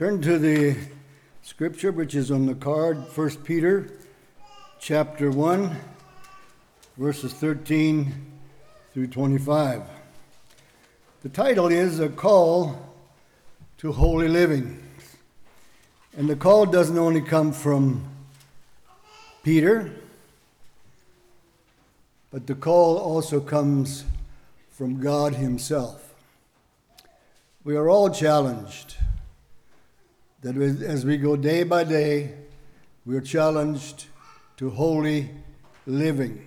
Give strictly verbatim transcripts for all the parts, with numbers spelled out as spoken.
Turn to the scripture which is on the card, First Peter chapter one, verses thirteen through twenty-five. The title is A Call to Holy Living. And the call doesn't only come from Peter, but the call also comes from God himself. We are all challenged that as we go day by day, we are challenged to holy living.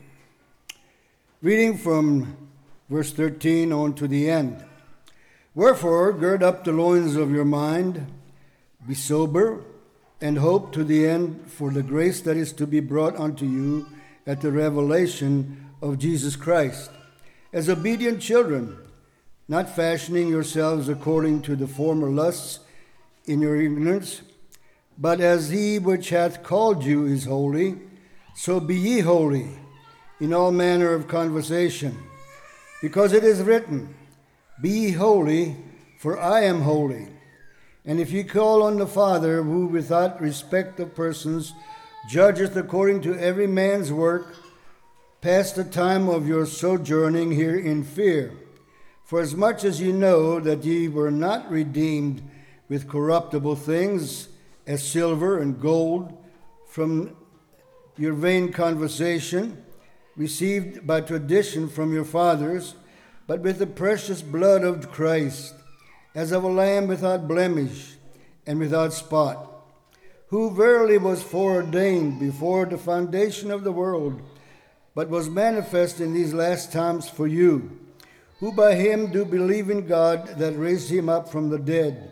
Reading from verse thirteen on to the end. Wherefore, gird up the loins of your mind, be sober, and hope to the end for the grace that is to be brought unto you at the revelation of Jesus Christ. As obedient children, not fashioning yourselves according to the former lusts in your ignorance, but as he which hath called you is holy, so be ye holy in all manner of conversation. Because it is written, Be ye holy, for I am holy. And if ye call on the Father, who without respect of persons judgeth according to every man's work, pass the time of your sojourning here in fear. For as much as ye know that ye were not redeemed with corruptible things, as silver and gold, from your vain conversation, received by tradition from your fathers, but with the precious blood of Christ, as of a lamb without blemish and without spot, who verily was foreordained before the foundation of the world, but was manifest in these last times for you, who by him do believe in God that raised him up from the dead,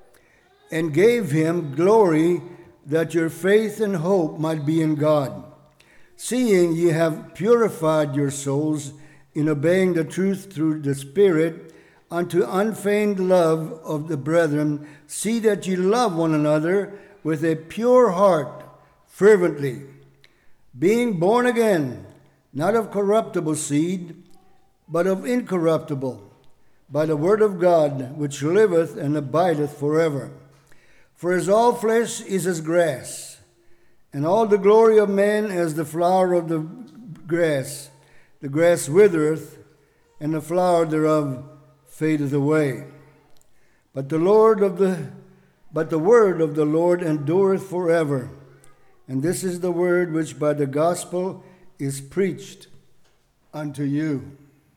and gave him glory, that your faith and hope might be in God. Seeing ye have purified your souls in obeying the truth through the Spirit, unto unfeigned love of the brethren, see that ye love one another with a pure heart, fervently, being born again, not of corruptible seed, but of incorruptible, by the word of God, which liveth and abideth forever. For as all flesh is as grass, and all the glory of man as the flower of the grass, the grass withereth, and the flower thereof fadeth away. But the Lord of the but the word of the Lord endureth forever. And this is the word which by the gospel is preached unto you.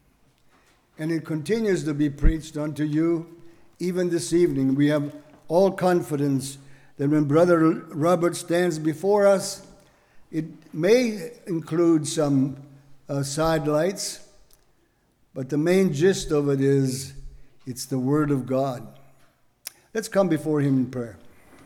And it continues to be preached unto you even this evening. We have all confidence that when Brother Robert stands before us, it may include some uh, sidelights, but the main gist of it is it's the Word of God. Let's come before him in prayer.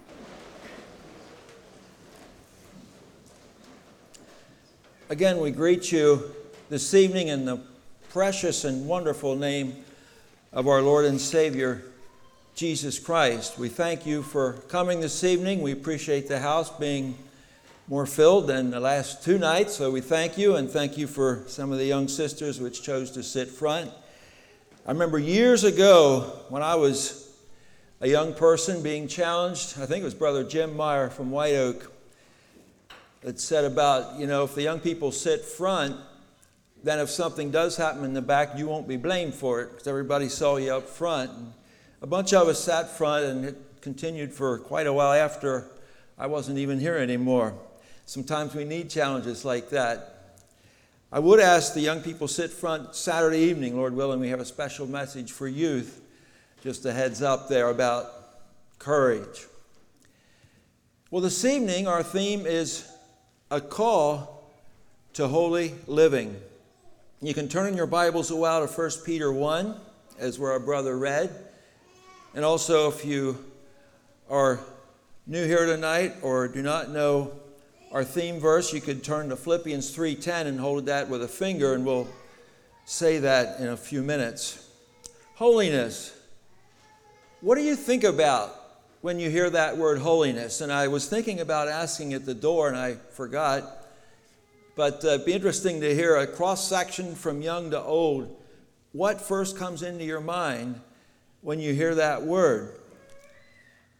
Again, we greet you this evening in the precious and wonderful name of our Lord and Savior, Jesus Christ. We thank you for coming this evening. We appreciate the house being more filled than the last two nights, so we thank you, and thank you for some of the young sisters which chose to sit front. I remember years ago when I was a young person being challenged, I think it was Brother Jim Meyer from White Oak, that said about, you know, if the young people sit front, then if something does happen in the back, you won't be blamed for it because everybody saw you up front. And a bunch of us sat front, and it continued for quite a while after I wasn't even here anymore. Sometimes we need challenges like that. I would ask the young people sit front Saturday evening, Lord willing. We have a special message for youth. Just a heads up there about courage. Well, this evening our theme is a call to holy living. You can turn in your Bibles a while to First Peter one, as where our brother read. And also, if you are new here tonight or do not know our theme verse, you could turn to Philippians three ten and hold that with a finger, and we'll say that in a few minutes. Holiness. What do you think about when you hear that word holiness? And I was thinking about asking at the door, and I forgot. But uh, it'd be interesting to hear a cross-section from young to old. What first comes into your mind when you hear that word?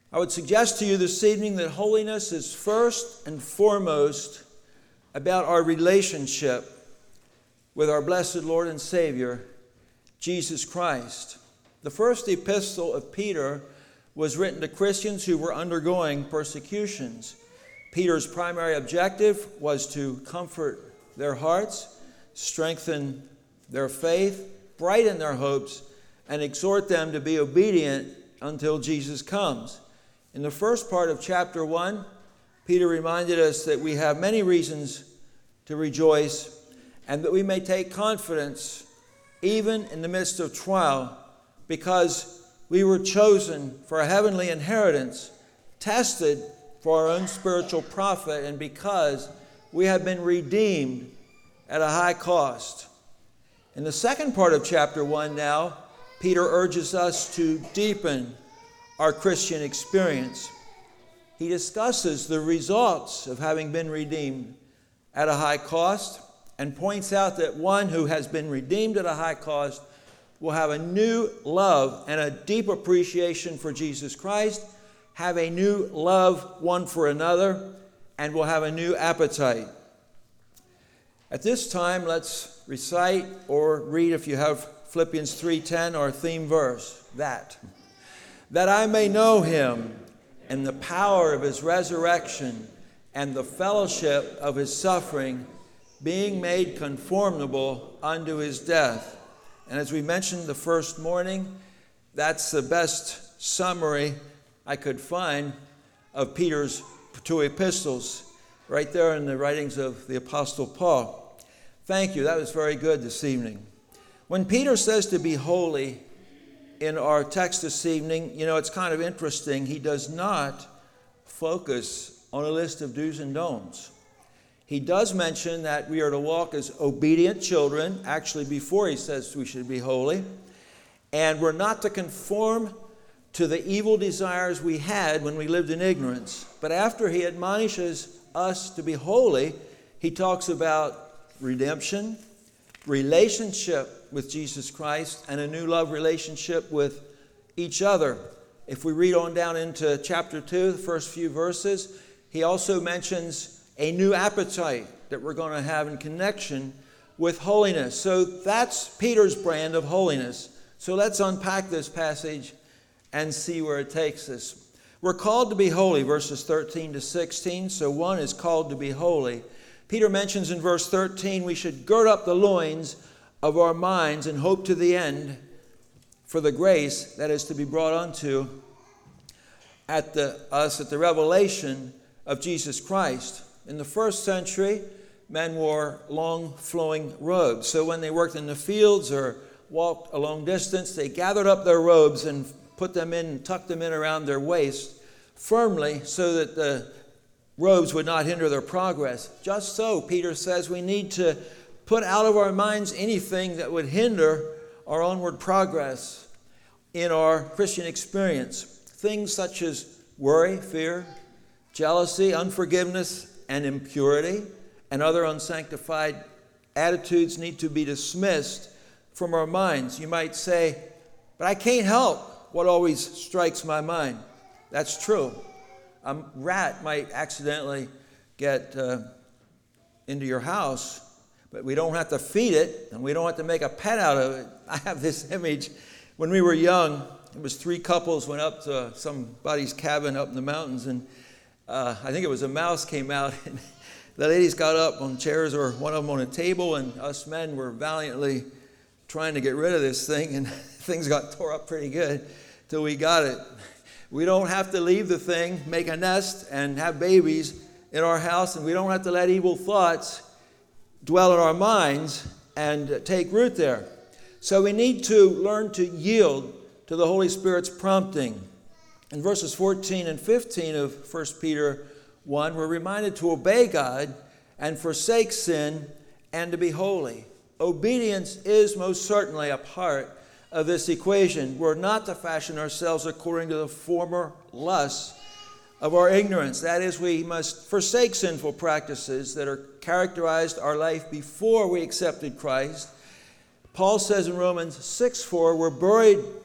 I would suggest to you this evening that holiness is first and foremost about our relationship with our blessed Lord and Savior, Jesus Christ. The first epistle of Peter was written to Christians who were undergoing persecutions. Peter's primary objective was to comfort their hearts, strengthen their faith, brighten their hopes, and exhort them to be obedient until Jesus comes. In the first part of chapter one, Peter reminded us that we have many reasons to rejoice and that we may take confidence even in the midst of trial, because we were chosen for a heavenly inheritance, tested for our own spiritual profit, and because we have been redeemed at a high cost. In the second part of chapter one now, Peter urges us to deepen our Christian experience. He discusses the results of having been redeemed at a high cost and points out that one who has been redeemed at a high cost will have a new love and a deep appreciation for Jesus Christ, have a new love one for another, and will have a new appetite. At this time, let's recite or read, if you have Philippians three ten, our theme verse, that. That I may know him and the power of his resurrection and the fellowship of his suffering, being made conformable unto his death. And as we mentioned the first morning, that's the best summary I could find of Peter's two epistles, right there in the writings of the Apostle Paul. Thank you. That was very good this evening. When Peter says to be holy in our text this evening, you know, it's kind of interesting. He does not focus on a list of do's and don'ts. He does mention that we are to walk as obedient children, actually before he says we should be holy, and we're not to conform to the evil desires we had when we lived in ignorance. But after he admonishes us to be holy, he talks about redemption, relationship with Jesus Christ, and a new love relationship with each other. If we read on down into chapter two, the first few verses, he also mentions a new appetite that we're going to have in connection with holiness. So that's Peter's brand of holiness. So let's unpack this passage and see where it takes us. We're called to be holy, verses thirteen to sixteen. So one is called to be holy. Peter mentions in verse thirteen, we should gird up the loins of our minds and hope to the end for the grace that is to be brought unto at the, us at the revelation of Jesus Christ. In the first century, men wore long flowing robes. So when they worked in the fields or walked a long distance, they gathered up their robes and put them in and tucked them in around their waist firmly so that the robes would not hinder their progress. Just so, Peter says, we need to put out of our minds anything that would hinder our onward progress in our Christian experience. Things such as worry, fear, jealousy, unforgiveness, and impurity, and other unsanctified attitudes need to be dismissed from our minds. You might say, but I can't help what always strikes my mind. That's true. A rat might accidentally get uh, into your house, but we don't have to feed it, and we don't have to make a pet out of it. I have this image. When we were young, it was three couples went up to somebody's cabin up in the mountains, and uh, I think it was a mouse came out, and the ladies got up on chairs, or one of them on a table, and us men were valiantly trying to get rid of this thing, and things got tore up pretty good till we got it. We don't have to leave the thing, make a nest, and have babies in our house, and we don't have to let evil thoughts dwell in our minds and take root there. So we need to learn to yield to the Holy Spirit's prompting. In verses fourteen and fifteen of First Peter one, we're reminded to obey God and forsake sin and to be holy. Obedience is most certainly a part of this equation. We're not to fashion ourselves according to the former lusts of our ignorance. That is, we must forsake sinful practices that are characterized our life before we accepted Christ. Paul says in Romans six four, we're buried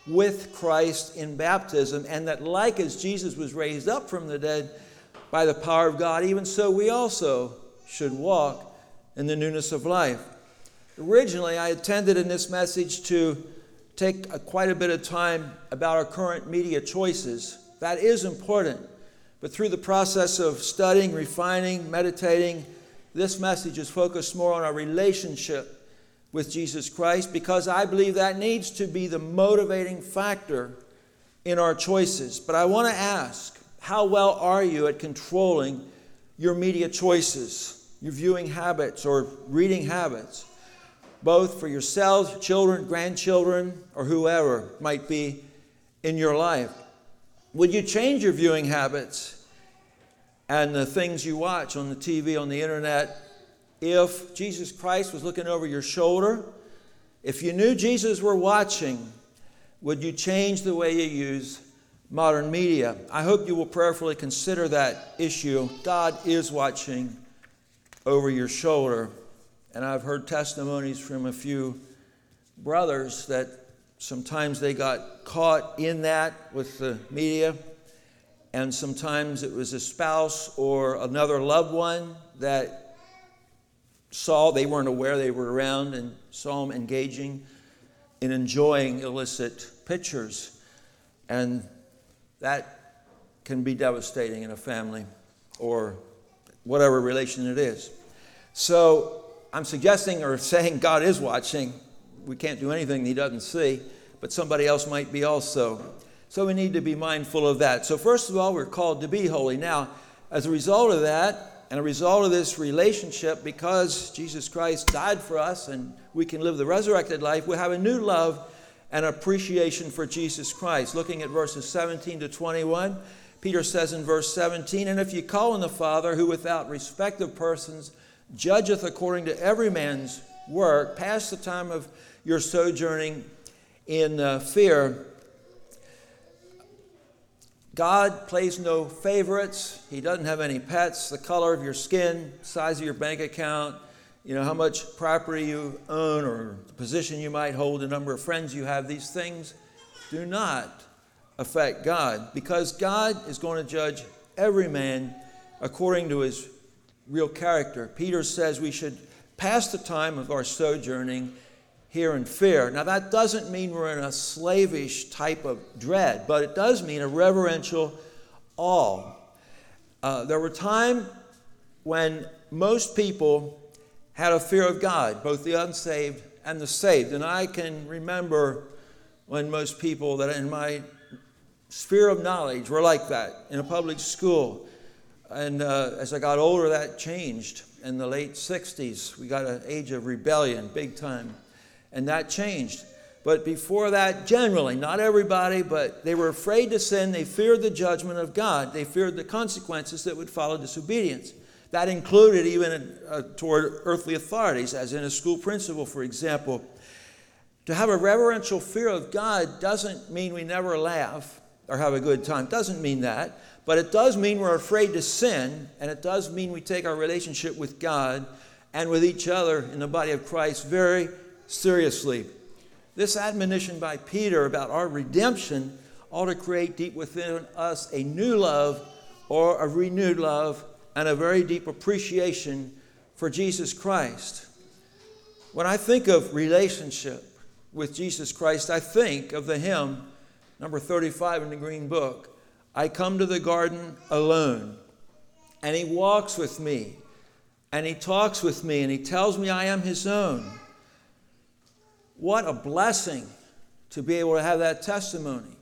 with Christ in baptism, and that like as Jesus was raised up from the dead by the power of God, even so we also should walk in the newness of life. Originally, I intended in this message to take a, quite a bit of time about our current media choices. That is important. But through the process of studying, refining, meditating, this message is focused more on our relationship with Jesus Christ, because I believe that needs to be the motivating factor in our choices. But I want to ask, how well are you at controlling your media choices, your viewing habits or reading habits, both for yourselves, children, grandchildren, or whoever might be in your life? Would you change your viewing habits and the things you watch on the T V, on the internet, if Jesus Christ was looking over your shoulder? If you knew Jesus were watching, would you change the way you use modern media? I hope you will prayerfully consider that issue. God is watching over your shoulder. And I've heard testimonies from a few brothers that sometimes they got caught in that with the media, and sometimes it was a spouse or another loved one that saw, they weren't aware they were around, and saw them engaging in enjoying illicit pictures. And that can be devastating in a family or whatever relation it is. So I'm suggesting or saying God is watching. We can't do anything He doesn't see, but somebody else might be also. So we need to be mindful of that. So first of all, we're called to be holy. Now, as a result of that, and a result of this relationship, because Jesus Christ died for us and we can live the resurrected life, we have a new love and appreciation for Jesus Christ. Looking at verses seventeen to twenty-one, Peter says in verse seventeen, "And if ye call on the Father, who without respect of persons judgeth according to every man's work, pass the time of your sojourning in uh, fear." God plays no favorites. He doesn't have any pets. The color of your skin, size of your bank account, you know, how much property you own or the position you might hold, the number of friends you have, these things do not affect God, because God is going to judge every man according to his real character. Peter says we should pass the time of our sojourning here in fear. Now, that doesn't mean we're in a slavish type of dread, but it does mean a reverential awe. Uh, there were times when most people had a fear of God, both the unsaved and the saved. And I can remember when most people that in my sphere of knowledge were like that in a public school. And uh, as I got older, that changed. In the late sixties, we got an age of rebellion, big time. And that changed. But before that, generally, not everybody, but they were afraid to sin. They feared the judgment of God. They feared the consequences that would follow disobedience. That included even uh, toward earthly authorities, as in a school principal, for example. To have a reverential fear of God doesn't mean we never laugh or have a good time. Doesn't mean that. But it does mean we're afraid to sin, and it does mean we take our relationship with God and with each other in the body of Christ very seriously. This admonition by Peter about our redemption ought to create deep within us a new love or a renewed love and a very deep appreciation for Jesus Christ. When I think of relationship with Jesus Christ, I think of the hymn, number thirty-five in the Green Book. I come to the garden alone, and He walks with me, and He talks with me, and He tells me I am His own. What a blessing to be able to have that testimony.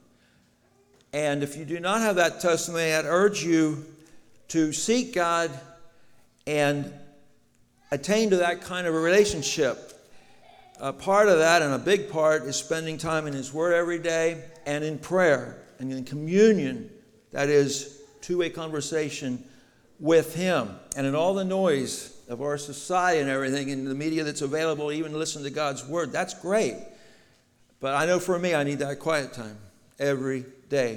And if you do not have that testimony, I'd urge you to seek God and attain to that kind of a relationship. A part of that, and a big part, is spending time in His Word every day and in prayer and in communion. That is, two-way conversation with Him. And in all the noise of our society and everything, and the media that's available, even listen to God's Word, that's great. But I know for me, I need that quiet time every day.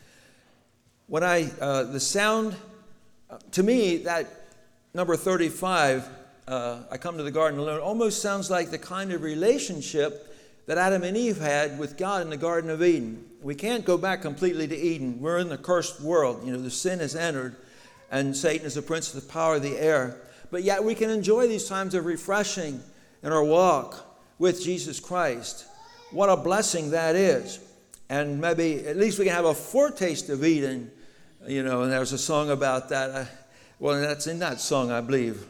When I, uh, the sound, uh, to me, that number thirty-five, uh, I come to the garden alone, almost sounds like the kind of relationship that Adam and Eve had with God in the Garden of Eden. We can't go back completely to Eden. We're in the cursed world. You know, the sin has entered, and Satan is the prince of the power of the air. But yet we can enjoy these times of refreshing in our walk with Jesus Christ. What a blessing that is. And maybe at least we can have a foretaste of Eden. You know, and there's a song about that. Uh, well, that's in that song, I believe.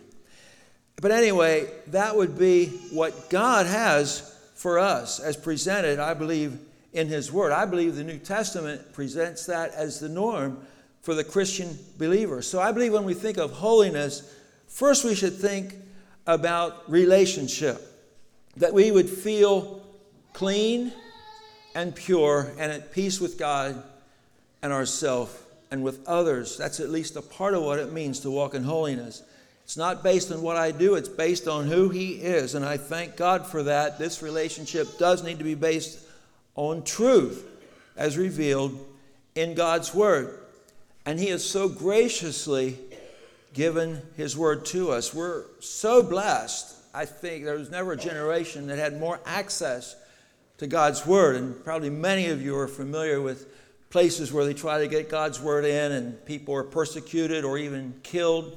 But anyway, that would be what God has for us as presented, I believe, in His Word. I believe the New Testament presents that as the norm for the Christian believer. So I believe when we think of holiness, first we should think about relationship, that we would feel clean and pure and at peace with God and ourselves and with others. That's at least a part of what it means to walk in holiness. It's not based on what I do, it's based on who He is. And I thank God for that. This relationship does need to be based on truth as revealed in God's Word. And He has so graciously given His Word to us. We're so blessed. I think there was never a generation that had more access to God's Word. And probably many of you are familiar with places where they try to get God's Word in and people are persecuted or even killed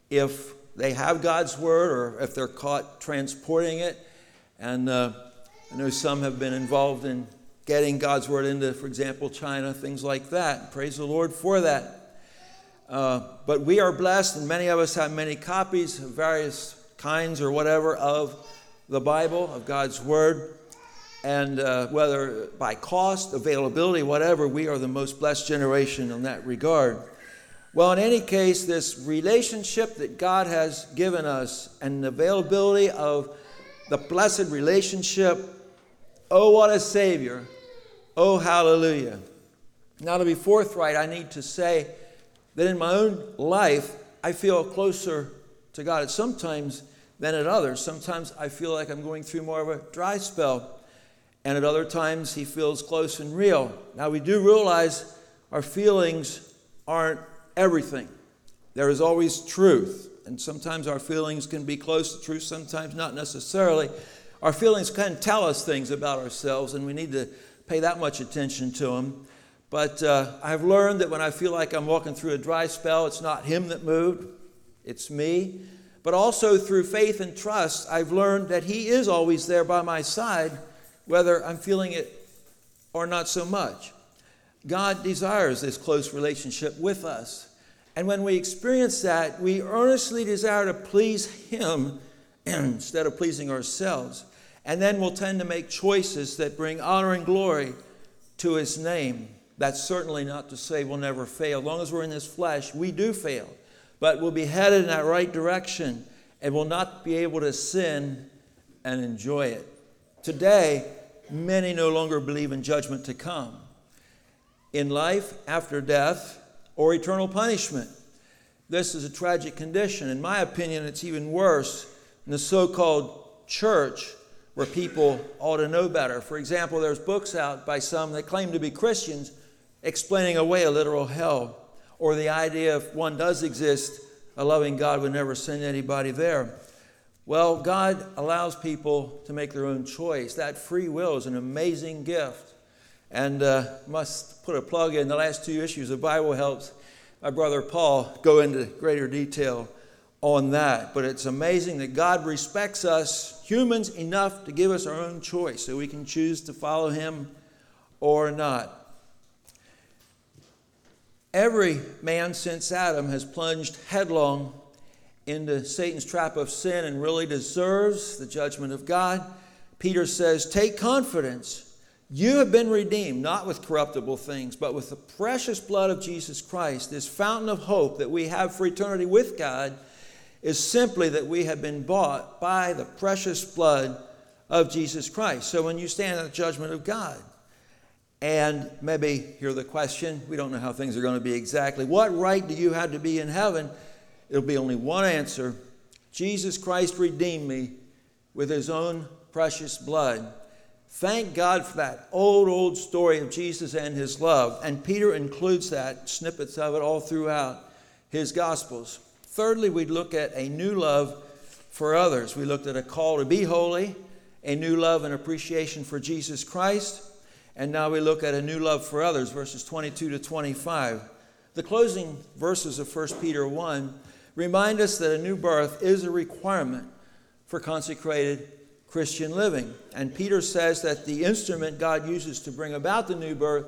if they have God's Word or if they're caught transporting it. And uh, I know some have been involved in getting God's Word into, for example, China, things like that. Praise the Lord for that. Uh, but we are blessed, and many of us have many copies of various kinds or whatever of the Bible, of God's Word. And uh, whether by cost, availability, whatever, we are the most blessed generation in that regard. Well, in any case, this relationship that God has given us and the availability of the blessed relationship, oh, what a Savior. Oh, hallelujah. Now, to be forthright, I need to say that in my own life, I feel closer to God at sometimes than at others. Sometimes I feel like I'm going through more of a dry spell, and at other times He feels close and real. Now, we do realize our feelings aren't everything. There is always truth, and sometimes our feelings can be close to truth, sometimes not necessarily. Our feelings can tell us things about ourselves, and we need to pay that much attention to them. But uh, I've learned that when I feel like I'm walking through a dry spell, it's not Him that moved, it's me. But also through faith and trust, I've learned that He is always there by my side, whether I'm feeling it or not so much. God desires this close relationship with us. And when we experience that, we earnestly desire to please Him instead of pleasing ourselves. And then we'll tend to make choices that bring honor and glory to His name. That's certainly not to say we'll never fail. As long as we're in this flesh, we do fail. But we'll be headed in that right direction and will not be able to sin and enjoy it. Today, many no longer believe in judgment to come, in life after death, or eternal punishment. This is a tragic condition. In my opinion, it's even worse in the so-called church, where people ought to know better. For example, there's books out by some that claim to be Christians explaining away a literal hell, or the idea if one does exist, a loving God would never send anybody there. Well, God allows people to make their own choice. That free will is an amazing gift. And uh, must put a plug in. The last two issues of Bible Helps, my brother Paul go into greater detail on that. But it's amazing that God respects us humans enough to give us our own choice so we can choose to follow Him or not. Every man since Adam has plunged headlong into Satan's trap of sin and really deserves the judgment of God. Peter says, take confidence. You have been redeemed, not with corruptible things, but with the precious blood of Jesus Christ. This fountain of hope that we have for eternity with God is simply that we have been bought by the precious blood of Jesus Christ. So when you stand in the judgment of God, and maybe hear the question, we don't know how things are going to be exactly, what right do you have to be in heaven? It'll be only one answer. Jesus Christ redeemed me with His own precious blood. Thank God for that old, old story of Jesus and His love. And Peter includes that, snippets of it all throughout his Gospels. Thirdly, we look at a new love for others. We looked at a call to be holy a new love and appreciation for Jesus Christ. And now we look at a new love for others, verses twenty-two to twenty-five. The closing verses of First Peter one remind us that a new birth is a requirement for consecrated Christian living. And Peter says that the instrument God uses to bring about the new birth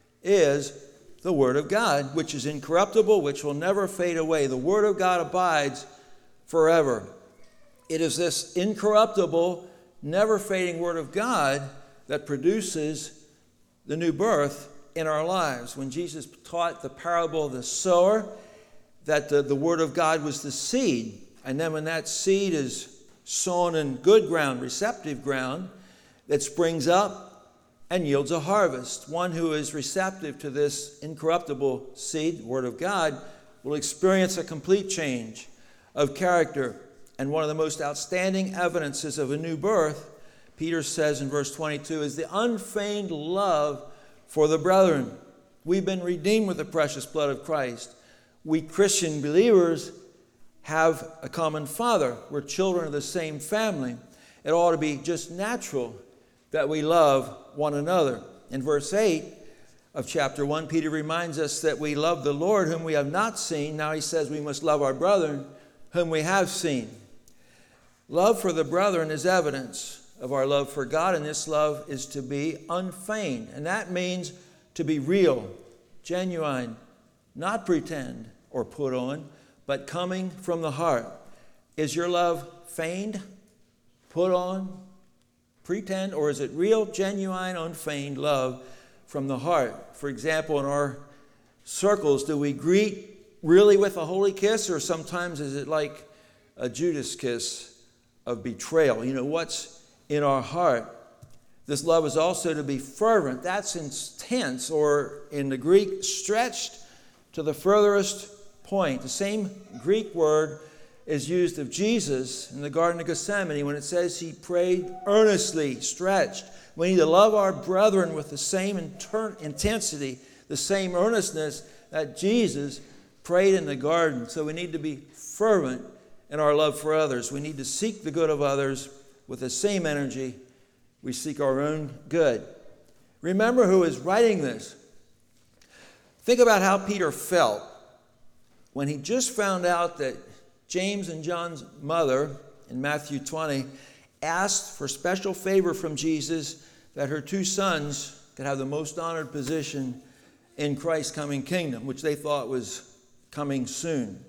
is the Word of God, which is incorruptible, which will never fade away. The Word of God abides forever. It is this incorruptible, never fading Word of God that produces the new birth in our lives. When Jesus taught the parable of the sower, that the, the Word of God was the seed. And then when that seed is sown in good ground, receptive ground, that springs up and yields a harvest. One who is receptive to this incorruptible seed, the Word of God, will experience a complete change of character. And one of the most outstanding evidences of a new birth, Peter says in verse twenty-two, is the unfeigned love for the brethren. We've been redeemed with the precious blood of Christ. We Christian believers have a common Father. We're children of the same family. It ought to be just natural that we love one another. In verse eight of chapter one, Peter reminds us that we love the Lord whom we have not seen. Now he says we must love our brethren whom we have seen. Love for the brethren is evidence of our love for God, and this love is to be unfeigned. And that means to be real, genuine, not pretend or put on, but coming from the heart. Is your love feigned, put on, pretend, or is it real, genuine, unfeigned love from the heart? For example, in our circles, do we greet really with a holy kiss, or sometimes is it like a Judas kiss of betrayal? You know, what's in our heart? This love is also to be fervent. That's intense, or in the Greek, stretched to the furthest point. The same Greek word is used of Jesus in the Garden of Gethsemane when it says he prayed earnestly, stretched. We need to love our brethren with the same inter- intensity, the same earnestness that Jesus prayed in the garden. So we need to be fervent in our love for others. We need to seek the good of others with the same energy we seek our own good. Remember who is writing this. Think about how Peter felt when he just found out that James and John's mother, in Matthew twenty, asked for special favor from Jesus that her two sons could have the most honored position in Christ's coming kingdom, which they thought was coming soon.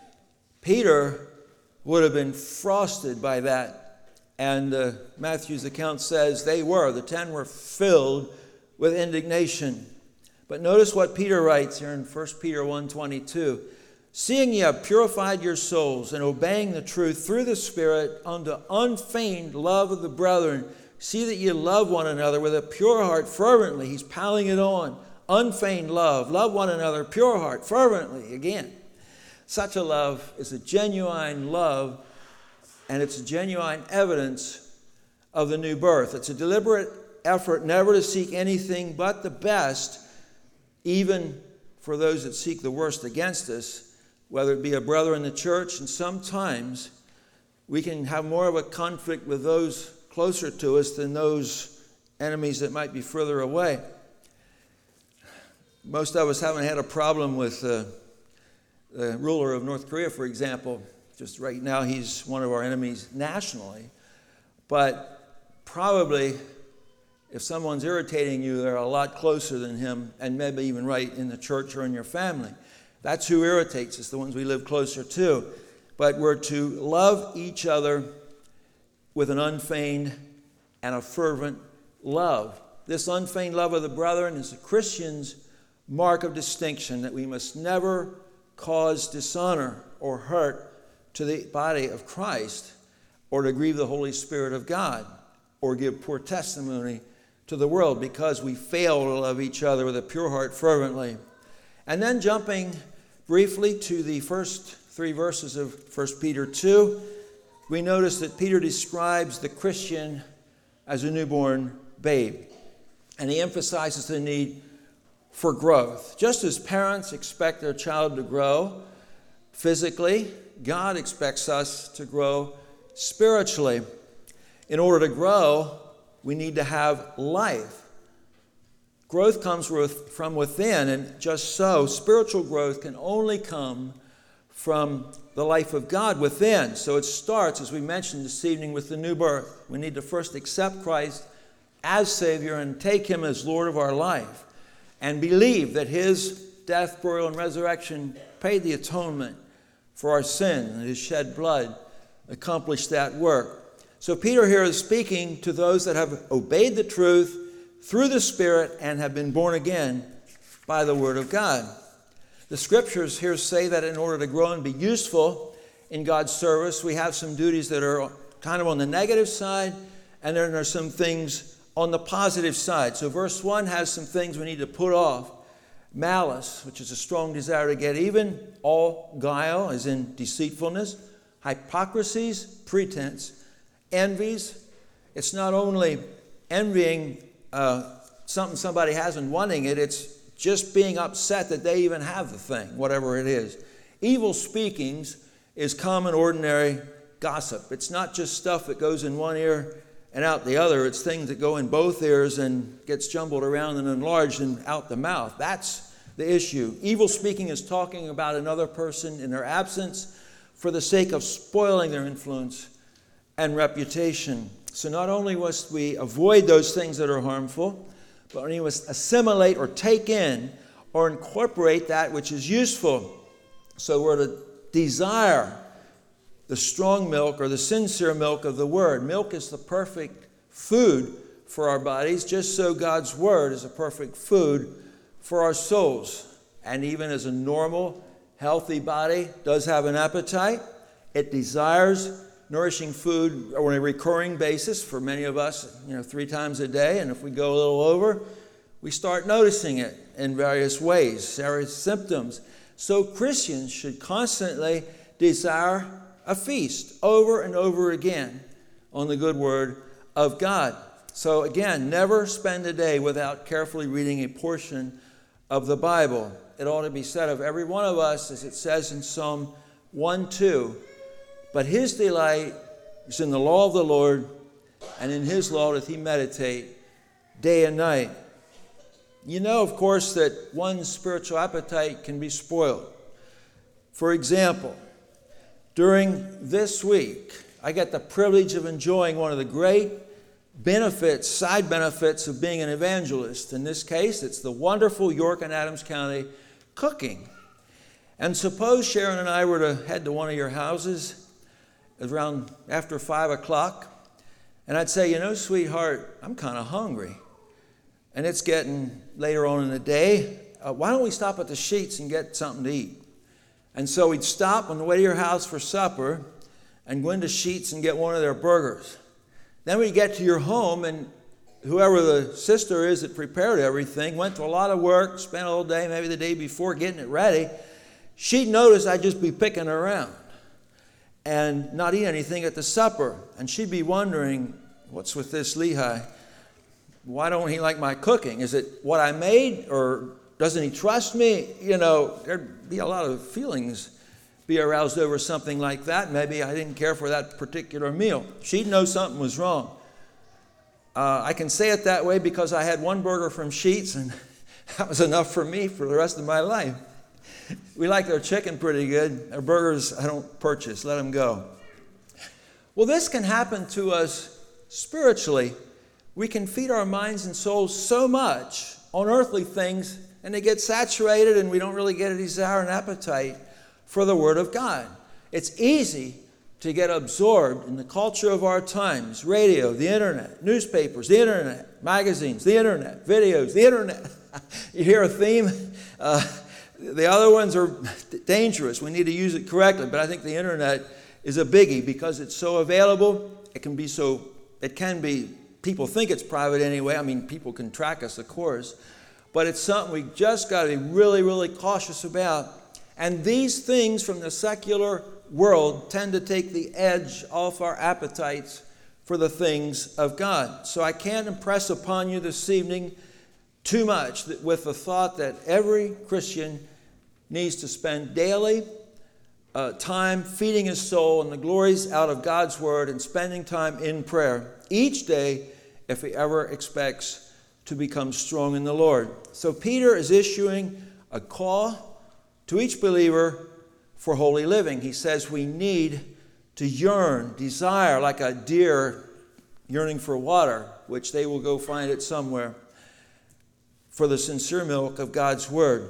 Peter would have been frosted by that. And uh, Matthew's account says they were. The ten were filled with indignation. But notice what Peter writes here in First Peter one twenty-two. Seeing ye have purified your souls and obeying the truth through the Spirit unto unfeigned love of the brethren, see that ye love one another with a pure heart fervently. He's piling it on. Unfeigned love. Love one another, pure heart, fervently. Again, such a love is a genuine love, and it's a genuine evidence of the new birth. It's a deliberate effort never to seek anything but the best, even for those that seek the worst against us, whether it be a brother in the church. And sometimes we can have more of a conflict with those closer to us than those enemies that might be further away. Most of us haven't had a problem with uh, the ruler of North Korea, for example. Just right now, he's one of our enemies nationally. But probably, if someone's irritating you, they're a lot closer than him, and maybe even right in the church or in your family. That's who irritates us, the ones we live closer to. But we're to love each other with an unfeigned and a fervent love. This unfeigned love of the brethren is a Christian's mark of distinction, that we must never cause dishonor or hurt to the body of Christ, or to grieve the Holy Spirit of God, or give poor testimony to the world because we fail to love each other with a pure heart fervently. And then jumping briefly to the first three verses of First Peter two, we notice that Peter describes the Christian as a newborn babe. And he emphasizes the need for growth. Just as parents expect their child to grow physically, God expects us to grow spiritually. in order to grow, we need to have life. Growth comes with, from within, and just so, spiritual growth can only come from the life of God within. So it starts, as we mentioned this evening, with the new birth. We need to first accept Christ as Savior and take Him as Lord of our life, and believe that His death, burial, and resurrection paid the atonement for our sin, and His shed blood accomplished that work. So Peter here is speaking to those that have obeyed the truth through the Spirit and have been born again by the Word of God. The Scriptures here say that in order to grow and be useful in God's service, we have some duties that are kind of on the negative side, and then there are some things on the positive side. So verse one has some things we need to put off. Malice, which is a strong desire to get even, all guile, as in deceitfulness, hypocrisies, pretense, envies. It's not only envying uh, something somebody has and wanting it, it's just being upset that they even have the thing, whatever it is. Evil speakings is common, ordinary gossip. It's not just stuff that goes in one ear and out the other. It's things that go in both ears and gets jumbled around and enlarged and out the mouth. That's the issue. Evil speaking is talking about another person in their absence for the sake of spoiling their influence and reputation. So not only must we avoid those things that are harmful, but we must assimilate or take in or incorporate that which is useful. So we're to desire the strong milk or the sincere milk of the Word. Milk is the perfect food for our bodies, just so God's Word is a perfect food for our souls. And even as a normal, healthy body does have an appetite, it desires nourishing food on a recurring basis for many of us, you know, three times a day. And if we go a little over, we start noticing it in various ways, various symptoms. So Christians should constantly desire a feast over and over again on the good word of God. So again, never spend a day without carefully reading a portion of the Bible. It ought to be said of every one of us, as it says in Psalm one two, but his delight is in the law of the Lord, and in his law doth he meditate day and night. You know, of course, that one's spiritual appetite can be spoiled. For example, during this week, I got the privilege of enjoying one of the great benefits, side benefits of being an evangelist. In this case, it's the wonderful York and Adams County cooking. And suppose Sharon and I were to head to one of your houses around after five o'clock, and I'd say, you know, sweetheart, I'm kind of hungry. And it's getting later on in the day. Uh, why don't we stop at the Sheets and get something to eat? And so we'd stop on the way to your house for supper and go into Sheets and get one of their burgers. Then we'd get to your home, and whoever the sister is that prepared everything went to a lot of work, spent all day, maybe the day before, getting it ready. She'd notice I'd just be picking around and not eat anything at the supper. And she'd be wondering, what's with this Lehi? Why don't he like my cooking? Is it what I made, or doesn't he trust me? You know, there'd be a lot of feelings be aroused over something like that. Maybe I didn't care for that particular meal. She'd know something was wrong. Uh, I can say it that way because I had one burger from Sheets, and that was enough for me for the rest of my life. We like their chicken pretty good. Their burgers I don't purchase. Let them go. Well, this can happen to us spiritually. We can feed our minds and souls so much on earthly things, and they get saturated, and we don't really get a desire and appetite for the Word of God. It's easy to get absorbed in the culture of our times: radio, the internet, newspapers, the internet, magazines, the internet, videos, the internet. You hear a theme? Uh, the other ones are dangerous. We need to use it correctly, but I think the internet is a biggie because it's so available. It can be so, it can be, people think it's private anyway. I mean, people can track us, of course, but it's something we just got to be really, really cautious about. And these things from the secular world tend to take the edge off our appetites for the things of God. So I can't impress upon you this evening too much that with the thought that every Christian needs to spend daily uh, time feeding his soul and the glories out of God's word and spending time in prayer each day if he ever expects to become strong in the Lord. So Peter is issuing a call to each believer for holy living. He says we need to yearn, desire, like a deer yearning for water, which they will go find it somewhere, for the sincere milk of God's word.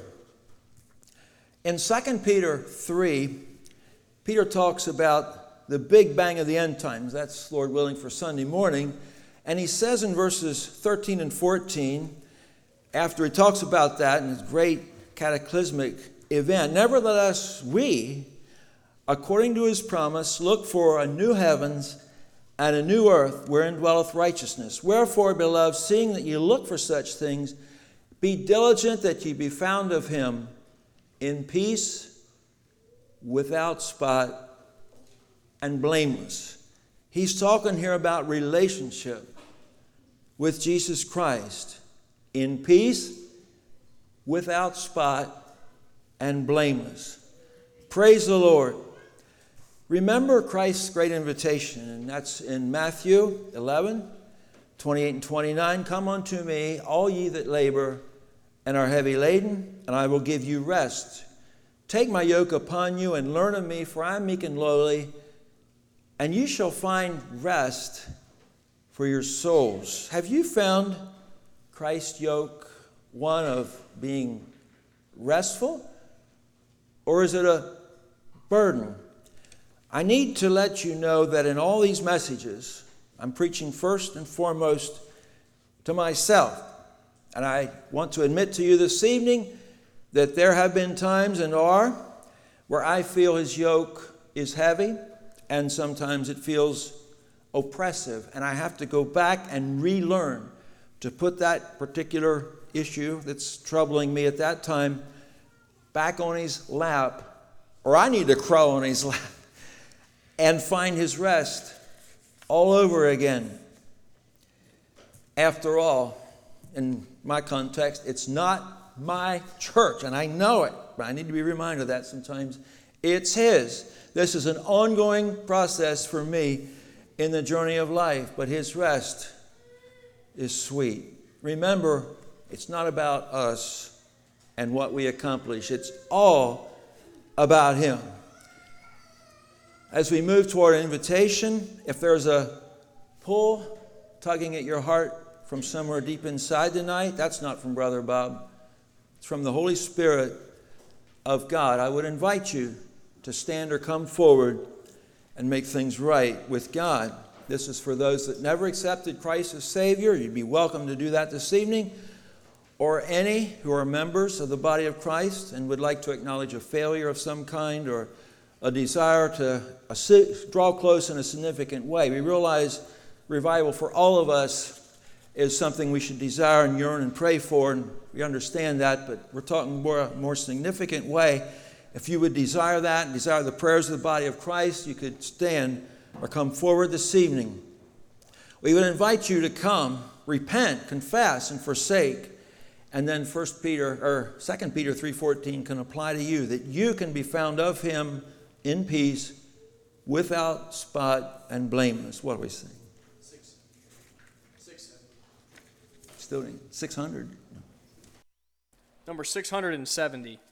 In Second Peter three, Peter talks about the big bang of the end times. That's, Lord willing, for Sunday morning. And he says in verses thirteen and fourteen, after he talks about that and his great cataclysmic event, nevertheless we, according to his promise, look for a new heavens and a new earth wherein dwelleth righteousness. Wherefore, beloved, seeing that ye look for such things, be diligent that ye be found of him in peace, without spot, and blameless. He's talking here about relationship with Jesus Christ, in peace, without spot, and blameless. Praise the Lord. Remember Christ's great invitation, and that's in Matthew eleven, twenty-eight and twenty-nine. Come unto me, all ye that labor and are heavy laden, and I will give you rest. Take my yoke upon you and learn of me, for I am meek and lowly, and you shall find rest for your souls. Have you found Christ's yoke one of being restful, or is it a burden? I need to let you know that in all these messages, I'm preaching first and foremost to myself. And I want to admit to you this evening that there have been times and are where I feel his yoke is heavy, and sometimes it feels oppressive. And I have to go back and relearn to put that particular issue that's troubling me at that time back on his lap, or I need to crawl on his lap and find his rest all over again. After all, in my context, it's not my church, and I know it, but I need to be reminded of that sometimes. It's his. This is an ongoing process for me in the journey of life, but his rest is sweet. Remember, it's not about us and what we accomplish. It's all about him. As we move toward an invitation, if there's a pull tugging at your heart from somewhere deep inside tonight, that's not from Brother Bob. It's from the Holy Spirit of God. I would invite you to stand or come forward and make things right with God. This is for those that never accepted Christ as Savior. You'd be welcome to do that this evening. Or any who are members of the body of Christ and would like to acknowledge a failure of some kind or a desire to draw close in a significant way. We realize revival for all of us is something we should desire and yearn and pray for, and we understand that, but we're talking more more significant way. If you would desire that and desire the prayers of the body of Christ, you could stand or come forward this evening. We would invite you to come, repent, confess, and forsake. And then First Peter or Second Peter three fourteen can apply to you, that you can be found of him in peace, without spot and blameless. What are we saying? Six. Six. Still six hundred. Number six hundred seventy.